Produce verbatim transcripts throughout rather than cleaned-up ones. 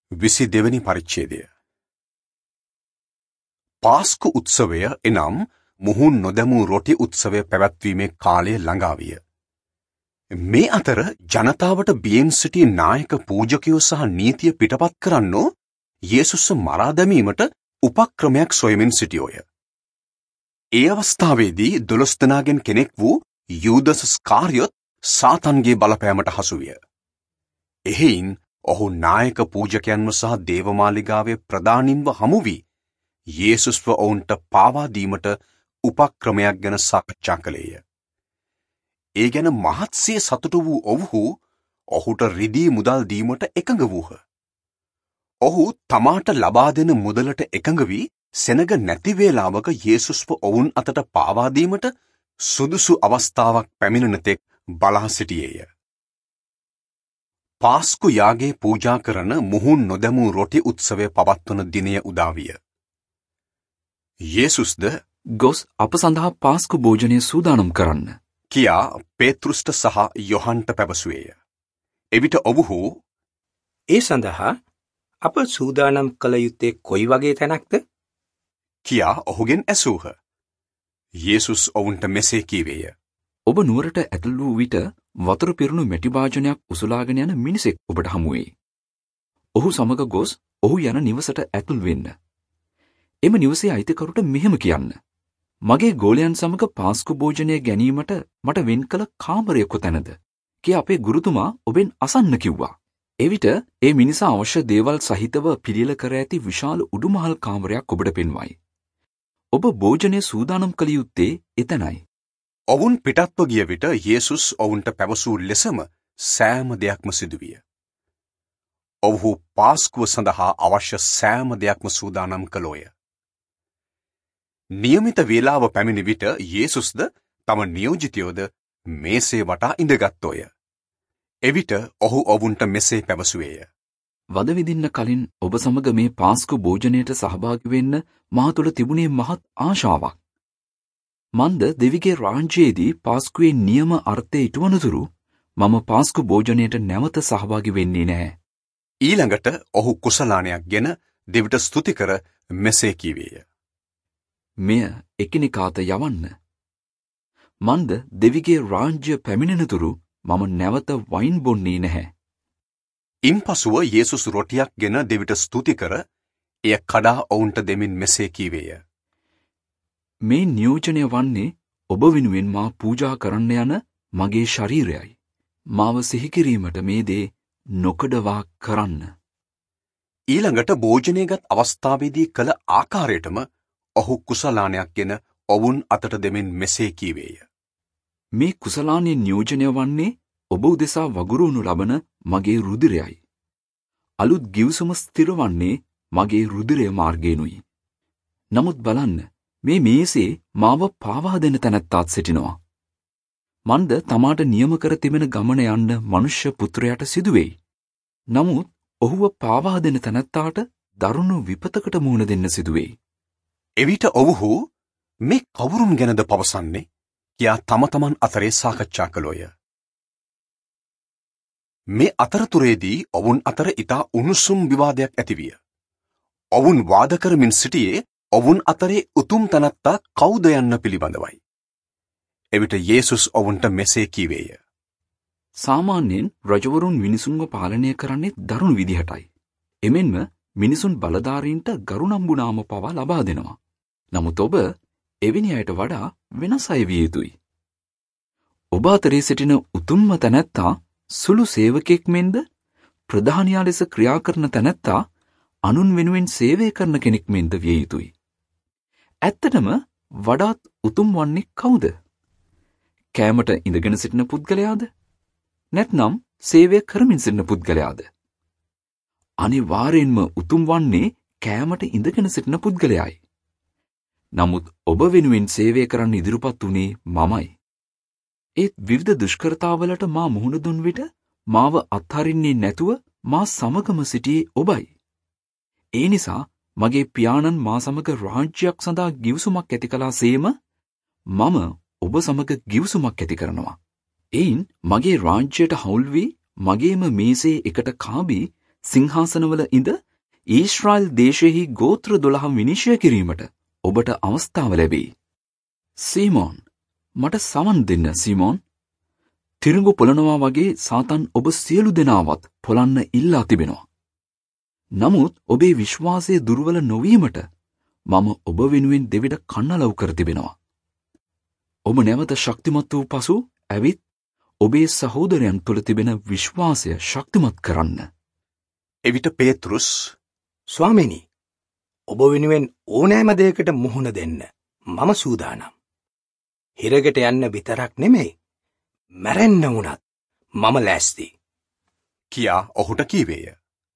විසි දෙවැනි පරිච්ඡේදය. පාස්කු උත්සවය එනම් මුහුන් නොදැමූ රොටි උත්සවය පැවැත්වීමේ කාලය ළඟා විය. මේ අතර ජනතාවට බියෙන් සිටි නායක පූජකයෝ සහ නීතිය පිටපත් කරන්නෝ යේසුස්ව මරා දැමීමට උපක්‍රමයක් සොයමින් සිටියෝය. ඒ අවස්ථාවේදී දොළොස් දෙනාගෙන් කෙනෙක් වූ යූදස් ස්කාරියොත් සාතන්ගේ බලපෑමට හසු විය. එහෙයින් ඔහු නායක පූජකයන්ව සහ දේවමාලිගාවේ ප්‍රධානීන්ව හමු වී යේසුස්ව ඔවුන්ට පාවා දීමට උපක්‍රමයක් ගැන සාකච්ඡා කළේය. ඒ ගැන මහත්සේ සතුටු වූ ඔවුහු ඔහුට රිදී මුදල් දීමට එකඟ වූහ. ඔහු තමාට ලබා දෙන මුදලට එකඟ වී සෙනග නැති වේලාවක යේසුස්ව ඔවුන් අතට පාවා දීමට සුදුසු අවස්ථාවක් පැමිණෙන තෙක් බලා සිටියේය. පාස්කු යාගේ පූජා කරන මුහුන් නොදැමූ රොටි උත්සවය පවත්වන දිනය උදා විය. යේසුස්ද ගොස් අප සඳහා පාස්කු භෝජනය සූදානම් කරන්න කියා පේතෘස්ට සහ යොහන්ට පැවසුවේය. එවිට ඔවුහු ඒ සඳහා අප සූදානම් කළ යුත්තේ කොයි වගේ තැනක්ද? කියා ඔහුගෙන් ඇසූහ. යේසුස් ඔවුන්ට මෙසේ කීවේය. ඔබ නුවරට ඇතුල් වූ විට වතුර පිරුණු මැටි භාජනයක් උසුලාගෙන යන මිනිසෙක් ඔබට හමු වෙයි. ඔහු සමග ගොස් ඔහු යන නිවසට ඇතුල් වෙන්න. එම නිවසේ අයිතිකරුට මෙහෙම කියන්න. මගේ ගෝලයන් සමග පාස්කු භෝජනය ගැනීමට මට වෙන් කළ කාමරය කොතැනද? කියා අපේ ගුරුතුමා ඔබෙන් අසන්න කිව්වා. එවිට ඒ මිනිසා අවශ්‍ය දේවල් සහිතව පිළිල කර ඇති විශාල උඩුමහල් කාමරයක් ඔබට පෙන්වයි. ඔබ භෝජනය සූදානම් කළ යුත්තේ එතනයි. ඔවුන් පිටත්ව ගිය විට යේසුස් ඔවුන්ට පැවසූ ලෙසම සෑම දෙයක්ම සිදුවිය. ඔවුහු පාස්කුව සඳහා අවශ්‍ය සෑම දෙයක්ම සූදානම් කළෝය. නියමිත වේලාව පැමිණි විට යේසුස්ද තම නියෝජිතයෝද මේසේ වටා ඉඳගත්තෝය. එවිට ඔහු ඔවුන්ට මෙසේ පැවසුවේය. වද විදින්න කලින් ඔබ සමග මේ පාස්කු භෝජනයට සහභාගී වෙන්න මා තුළ තිබුණේ මහත් ආශාවක්. මන්ද දෙවිගේ රාජ්‍යයේදී පාස්කුවේ නියම අර්ථය ඉටුවනතුරු මම පාස්කු භෝජනයට නැවත සහභාගී වෙන්නේ නැහැ. ඊළඟට ඔහු කුසලානයක් ගෙන දෙවිට ස්තුති කර මෙසේ කීවේය. මෙය එකිනෙකාට යවන්න. මන්ද දෙවිගේ රාජ්‍ය පැමිණෙනතුරු මම නැවත වයින් බොන්නේ නැහැ. ඉන්පසුව යේසුස් රොටියක් ගෙන දෙවිට ස්තුති කර එය කඩා ඔවුන්ට දෙමින් මෙසේ කීවේය. මේ නියෝජනය වන්නේ ඔබ වෙනුවෙන් මා පූජා කරන්න යන මගේ ශරීරයයි. මාව සිහි කිරීමට මේ දේ නොකඩවා කරන්න. ඊළඟට භෝජනයගත් අවස්ථාවේදී කළ ආකාරයටම ඔහු කුසලානයක් ගෙන ඔවුන් අතට දෙමින් මෙසේ කීවේය. මේ කුසලානයේ නියෝජනය වන්නේ ඔබ උදෙසා වගුරුවනු ලබන මගේ රුධිරයයි. අලුත් ගිවිසුම ස්ථිරවන්නේ මගේ රුධිරය මාර්ගයෙනුයි. නමුත් බලන්න, මේ මේසේ මාව පාවා දෙන තැනැත්තාත් සිටිනවා. මන්ද තමාට නියම කර තිබෙන ගමන යන්න මනුෂ්‍ය පුත්‍රයාට සිදුවෙයි. නමුත් ඔහුව පාවා දෙන තැනැත්තාට දරුණු විපතකට මුහුණ දෙන්න සිදුවෙයි. එවිට ඔවුහු මේ කවුරුන් ගැනද පවසන්නේ කියා තම තමන් අතරේ සාකච්ඡා කළෝය. මේ අතරතුරේදී ඔවුන් අතර ඉතා උණුසුම් විවාදයක් ඇතිවිය. ඔවුන් වාද කරමින් සිටියේ ඔවුන් අතරේ උතුම් තැනැත්තා කවුද යන්න පිළිබඳවයි. එවිට යේසුස් ඔවුන්ට මෙසේ කීවේය. සාමාන්‍යයෙන් රජවරුන් මිනිසුන්ව පාලනය කරන්නේ දරුණු විදිහටයි. එමෙන්ම මිනිසුන් බලධාරීන්ට ගරුණම්බුනාම පවා ලබා දෙනවා. නමුත් ඔබ එවැනි අයට වඩා වෙනස් අය විය යුතුයි. ඔබ අතරේ සිටින උතුම්ම තැනැත්තා සුළු සේවකෙක් මෙන්ද ප්‍රධානියා ලෙස ක්‍රියා කරන තැනැත්තා අනුන් වෙනුවෙන් සේවය කරන කෙනෙක් මෙන්ද විය යුතුයි. ඇත්තටම වඩාත් උතුම් වන්නේ කවුද? කෑමට ඉඳගෙන සිටින පුද්ගලයාද? නැත්නම් සේවය කරමින් සිටින පුද්ගලයාද? අනිවාර්යෙන්ම උතුම් වන්නේ කෑමට ඉඳගෙන සිටින පුද්ගලයායි. නමුත් ඔබ වෙනුවෙන් සේවය කරන්න ඉදිරිපත් වුණේ මමයි. ඒත් විවිධ දුෂ්කරතාවලට මා මුහුණ දුන් විට මාව අත්හරින්නේ නැතුව මා සමගම සිටියේ ඔබයි. ඒ නිසා මගේ පියාණන් මා සමග රාජ්‍යයක් සඳහා ගිවිසුමක් ඇති කළාසේම මම ඔබ සමග ගිවිසුමක් ඇති කරනවා. එයින් මගේ රාජ්‍යයට හවුල් වී මගේම මේසේ එකට කාබී සිංහාසනවල ඉඳ ඊශ්‍රායල් දේශයෙහි ගෝත්‍ර දොළහ විනිශ්චය කිරීමට ඔබට අවස්ථාව ලැබේ. සීමෝන්, මට සවන් දෙන්න සීමෝන්. තිරිඟු පොළනවා වගේ සාතන් ඔබ සියලු දෙනාවත් පොළන්න ඉල්ලා තිබෙනවා. නමුත් ඔබේ විශ්වාසය දුර්වල නොවීමට මම ඔබ වෙනුවෙන් දෙවිඩ කන්නලව් කර තිබෙනවා. ඔබ නැවත ශක්තිමත් වූ පසු ඇවිත් ඔබේ සහෝදරයන් තුළ තිබෙන විශ්වාසය ශක්තිමත් කරන්න. එවිට පේතෘස්, ස්වාමිනි, ඔබ වෙනුවෙන් ඕනෑම දෙයකට මුහුණ දෙන්න මම සූදානම්. හිරගෙට යන්න විතරක් නෙමෙයි, මැරෙන්න වුණත් මම ලෑස්ති කියා ඔහුට කීවේය.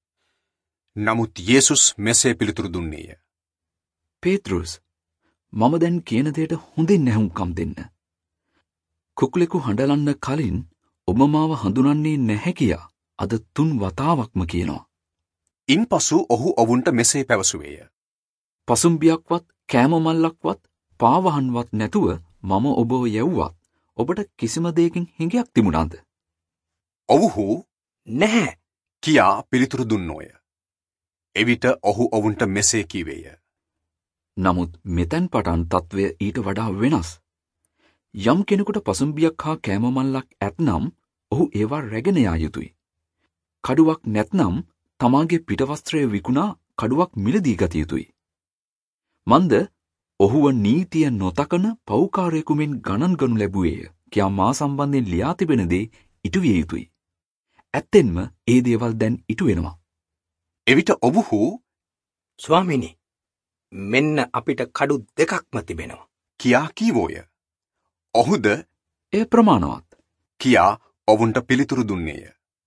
නමුත් යේසුස් මෙසේ පිළිතුරු දුන්නේය. පේතෘස්, මම දැන් කියන දෙයට හොඳින් නැහුම්කම් දෙන්න. කුකුලෙකු හඬලන්න කලින් ඔබ මාව හඳුනන්නේ නැහැ කියා අද තුන් වතාවක්ම කියනවා. ඉන්පසු ඔහු ඔවුන්ට මෙසේ පැවසුවේය. පසුම්බියක්වත් කෑම මල්ලක්වත් පාවහන්වත් නැතුව මම ඔබව යැව්වත් ඔබට කිසිම දෙයකින් හිඟයක් තිබුණාද? ඔවුහු නැහැ කියා පිළිතුරු දුන්නෝය. එවිට ඔහු ඔවුන්ට මෙසේ කීවේය. නමුත් මෙතැන් පටන් තත්ත්වය ඊට වඩා වෙනස්. යම් කෙනෙකුට පසුම්බියක් හා කෑම මල්ලක් ඇත්නම් ඔහු ඒවා රැගෙන යා යුතුයි. කඩුවක් නැත්නම් තමාගේ පිටවස්ත්‍රය විකුණා කඩුවක් මිලදී ගත යුතුයි. මන්ද ඔහුව නීතිය නොතකන පෞකාරයෙකුමෙන් ගණන් ගනු ලැබුවේය කියා මා සම්බන්ධයෙන් ලියා තිබෙන දේ ඉටු විය යුතුයි. ඇත්තෙන්ම ඒ දේවල් දැන් ඉටු වෙනවා. එවිට ඔවුහු, ස්වාමිනි, මෙන්න අපිට කඩු දෙකක්ම තිබෙනවා කියා කීවෝය. ඔහුද එය ප්‍රමාණවත් කියා ඔවුන්ට පිළිතුරු දුන්නේය.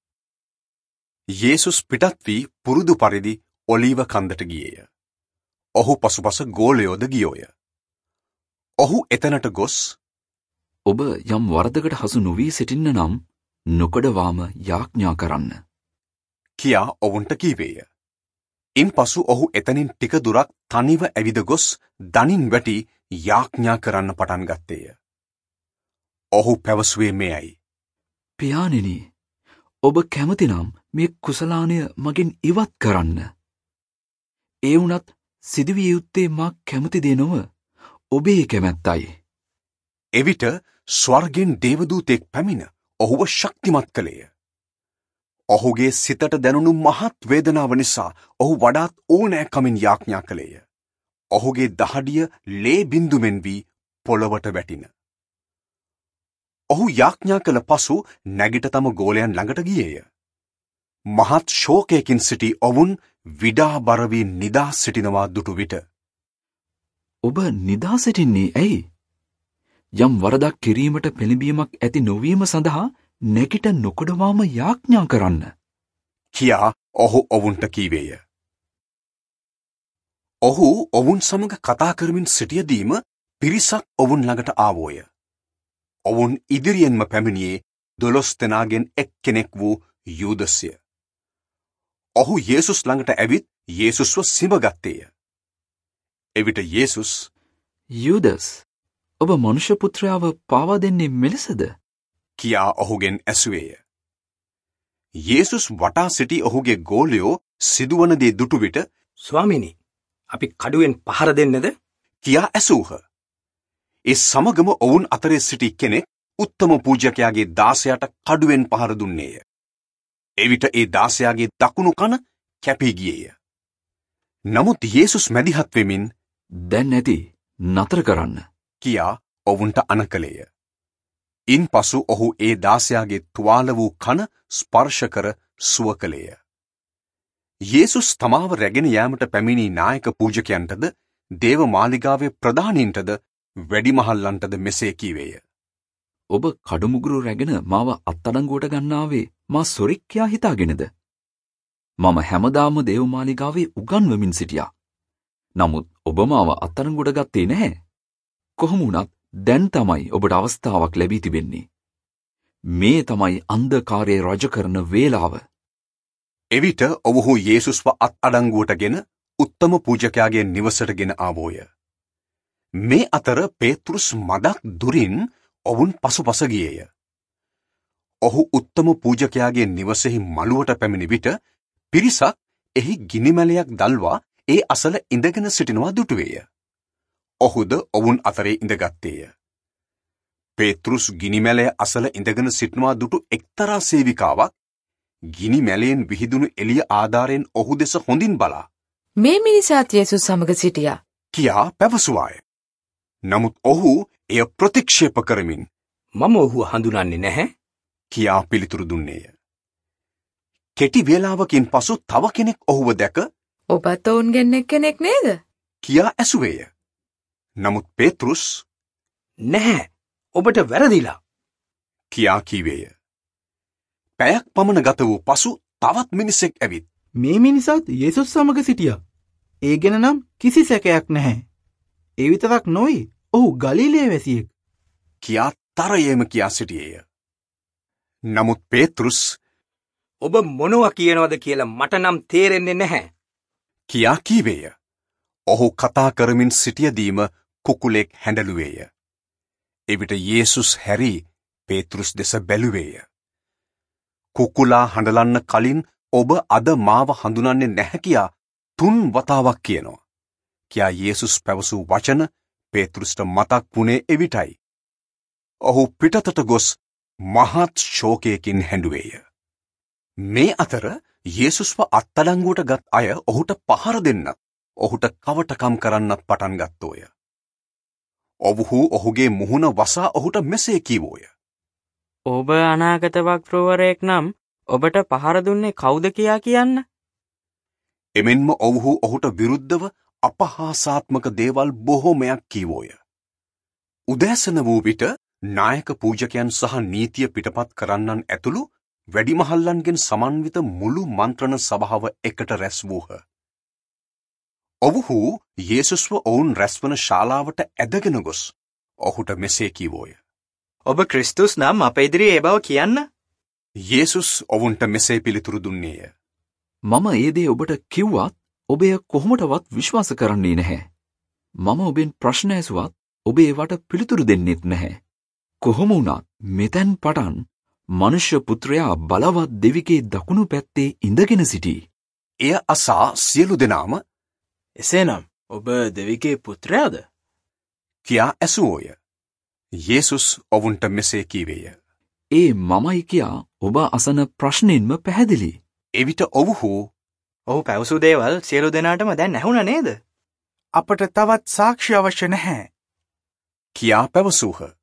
යේසුස් පිටත් වී පුරුදු පරිදි ඔලීව කන්දට ගියේය. ඔහු පසුපස ගෝලයෝද ගියෝය. ඔහු එතනට ගොස්, ඔබ යම් වරදකට හසු නොවී සිටින්න නම් නොකඩවාම යාඥා කරන්න කියා ඔවුන්ට කීවේය. ඉන්පසු ඔහු එතනින් ටික දුරක් තනිව ඇවිද ගොස් දනින් වැටි යාඥා කරන්න පටන් ගත්තේය. ඔහු පැවසුවේ මෙයයි. පියාණෙනි, ඔබ කැමතිනම් මේ කුසලානය මගෙන් ඉවත් කරන්න. ඒ වුණත් සිදුවිය යුත්තේ මා කැමති දේ නොව ඔබේ කැමැත්තයි. එවිට ස්වර්ගෙන් දේවදූතෙක් පැමිණ ඔහුව ශක්තිමත් කළේය. ඔහුගේ සිතට දැනුණු මහත් වේදනාව නිසා ඔහු වඩාත් ඕනෑකමින් යාඥා කළේය. ඔහුගේ දහඩිය ලේ බින්දුමෙන් වී පොළොවට වැටින. ඔහු යාඥා කළ පසු නැගිට තම ගෝලයන් ළඟට ගියේය. මහත් ශෝකයකින් සිටි ඔවුන් විඩාබර වී නිදා සිටිනවා දුටු විට, ඔබ නිදා සිටින්නේ ඇයි? යම් වරදක් කිරීමට පෙළඹීමක් ඇති නොවීම සඳහා නැගිට නොකඩවාම යාඥා කරන්න කියා ඔහු ඔවුන්ට කීවේය. ඔහු ඔවුන් සමග කතා කරමින් සිටියදීම පිරිසක් ඔවුන් ළඟට ආවෝය. ඔවුන් ඉදිරියෙන්ම පැමිණියේ දොළොස් දෙනාගෙන් එක්කෙනෙක් වූ යූදස්ය. ඔහු යේසුස් ළඟට ඇවිත් යේසුස්ව සිඹගත්තේය. එවිට යේසුස්, යූදස්, ඔබ මනුෂ්‍ය පුත්‍රයාව පාවා දෙන්නේ මෙලෙසද? කියා ඔහුගෙන් ඇසුවේය. යේසුස් වටා සිටි ඔහුගේ ගෝලයෝ සිදුවන දේ දුටු විට, ස්වාමිනි, අපි කඩුවෙන් පහර දෙන්නද? කියා ඇසූහ. ඒ සමගම ඔවුන් අතරේ සිටි කෙනෙක් උත්තම පූජකයාගේ දාසයාට කඩුවෙන් පහර දුන්නේය. එවිට ඒ දාසයාගේ දකුණු කන කැපී ගියේය. නමුත් යේසුස් මැදිහත් වෙමින්, දැන් ඇති, නතර කරන්න කියා ඔවුන්ට අනකලේය. ඉන්පසු ඔහු ඒ දාසයාගේ තුවාල වූ කන ස්පර්ශ කර සුව කළේය. යේසුස් තමාව රැගෙන යාමට පැමිණි නායක පූජකයන්ටද දේව මාලිගාවේ ප්‍රධානීන්ටද වැඩිමහල්ලන්ටද මෙසේ කීවේය. ඔබ කඩුමුගුරු රැගෙන මාව අත්අඩංගුවට ගන්නාවේ මා සොරෙක් කියා හිතාගෙනද? මම හැමදාම දේව මාලිගාවේ උගන්වමින් සිටියා. නමුත් ඔබ මාව අත්අඩංගුවට ගත්තේ නැහැ. කොහොම වුණත් දැන් තමයි ඔබට අවස්ථාවක් ලැබී තිබෙන්නේ. මේ තමයි අන්ධකාරයේ රජ කරන වේලාව. එවිට ඔවුහු යේසුස්ව අත්අඩංගුවටගෙන උත්තම පූජකයාගේ නිවසට ගෙන ආවෝය. මේ අතර පේතෘස් මදක් දුරින් ඔවුන් පසුපස ගියේය. ඔහු උත්තම පූජකයාගේ නිවසෙහි මළුවට පැමිණි විට පිරිසක් එහි ගිනිමැලයක් දල්වා ඒ අසල ඉඳගෙන සිටිනවා දුටුවේය. ඔහුද ඔවුන් අතරේ ඉඳගත්තේය. පේතෘස් ගිනිමැලය අසල ඉඳගෙන සිටිනවා දුටු එක්තරා සේවිකාවක් ගිනිමැලයෙන් විහිදුණු එළිය ආධාරයෙන් ඔහු දෙස හොඳින් බලා මේ මිනිසාත් යේසුස් සමග සිටියා කියා පැවසුවාය. නමුත් ඔහු එය ප්‍රතික්ෂේප කරමින් මම ඔහු හඳුනන්නේ නැහැ කියා පිළිතුරු දුන්නේය. කෙටි වේලාවකින් පසු තව කෙනෙක් ඔහුව දැක ඔබත් ඔවුන්ගෙන් එක්කෙනෙක් නේද? කියා ඇසුවේය. නමුත් පේතෘස් නැහැ ඔබට වැරදිලා කියා කීවේය. පැයක් පමණ ගත වූ පසු තවත් මිනිසෙක් ඇවිත් මේ මිනිසාත් යේසුස් සමග සිටියා. ඒ ගැන නම් කිසි සැකයක් නැහැ. ඒ විතරක් නොවේ ඔහු ගලිලේ වැසියෙක් කියා තරයේම කියා සිටියේය. නමුත් පේතෘස් ඔබ මොනවා කියනවද කියලා මට නම් තේරෙන්නේ නැහැ කියා කීවේය. ඔහු කතා කරමින් සිටියදීම කුකුලෙක් හැඬලුවේය. එවිට යේසුස් හැරී පේතෘස් දෙස බැලුවේය. කුකුලා හඬලන්න කලින් ඔබ අද මාව හඳුනන්නේ නැහැ කියා තුන් වතාවක් කියනවා. කියා යේසුස් පැවසූ වචන පේතෘස්ට මතක් වුණේ එවිටයි. ඔහු පිටතට ගොස් මහත් ශෝකයකින් හැඬුවේය. මේ අතර යේසුස්ව අත්අඩංගුවට ගත් අය ඔහුට පහර දෙන්නත් ඔහුට කවටකම් කරන්නත් පටන් ගත්තෝය. ඔවුහු ඔහුගේ මුහුණ වසා ඔහුට මෙසේ කීවෝය. ඔබ අනාගත වක්තෘවරයෙක් නම් ඔබට පහර දුන්නේ කවුද කියා කියන්න. එමෙන්ම ඔවුහු ඔහුට විරුද්ධව අපහාසාත්මක දේවල් බොහෝමයක් කීවෝය. උදෑසන වූ විට නායක පූජකයන් සහ නීතිය පිටපත් කරන්නන් ඇතුළු වැඩිමහල්ලන්ගෙන් සමන්විත මුළු මන්ත්‍රණ සභාව එකට රැස් වූහ. ඔවුහු යේසුස්ව ඔවුන් රැස්වන ශාලාවට ඇදගෙන ගොස් ඔහුට මෙසේ කීවෝය. ඔබ ක්‍රිස්තුස් නම් අප ඉදිරියේ ඒ බව කියන්න. යේසුස් ඔවුන්ට මෙසේ පිළිතුරු දුන්නේය. මම ඒ දේ ඔබට කිව්වත් ඔබ එය කොහොමටවත් විශ්වාස කරන්නේ නැහැ. මම ඔබෙන් ප්‍රශ්න ඇසුවත් ඔබ ඒවට පිළිතුරු දෙන්නෙත් නැහැ. කොහොම වුණත් මෙතෙන් පටන් මනුෂ්‍ය පුත්‍රයා බලවත් දෙවිගේ දකුණු පැත්තේ ඉඳගෙන සිටී. එය අසා සියලු දෙනාම එසේනම් ඔබ දෙවිගේ පුත්‍රයාද? කියා ඇසුවෝය. යේසුස් ඔවුන්ට මෙසේ කීවේය. ඒ මමයි කියා ඔබ අසන ප්‍රශ්නෙන්ම පැහැදිලි. එවිට ඔවුහු ඔහු පැවසූ දේවල් සියලු දෙනාටම දැන් ඇහුණා නේද? අපට තවත් සාක්ෂි අවශ්‍ය නැහැ කියා පැවසූහ.